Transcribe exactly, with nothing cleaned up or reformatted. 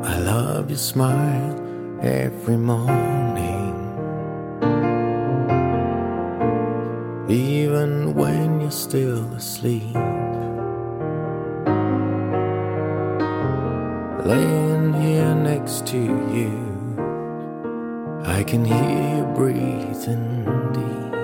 I love your smile every morning, even when you're still asleep. Laying here next to you, I can hear you breathing deep.